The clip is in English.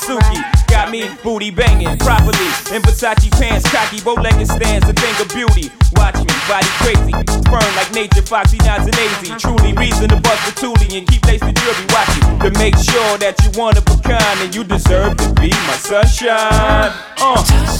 Suki. Got me booty banging properly in Versace pants, cocky, bow-legged stands, a thing of beauty. Watch me, body crazy, firm like nature, foxy, nods and lazy. Truly reason to bust the toolie and keep lace the jewelry. Watch it to make sure that you one of a kind and you deserve to be my sunshine.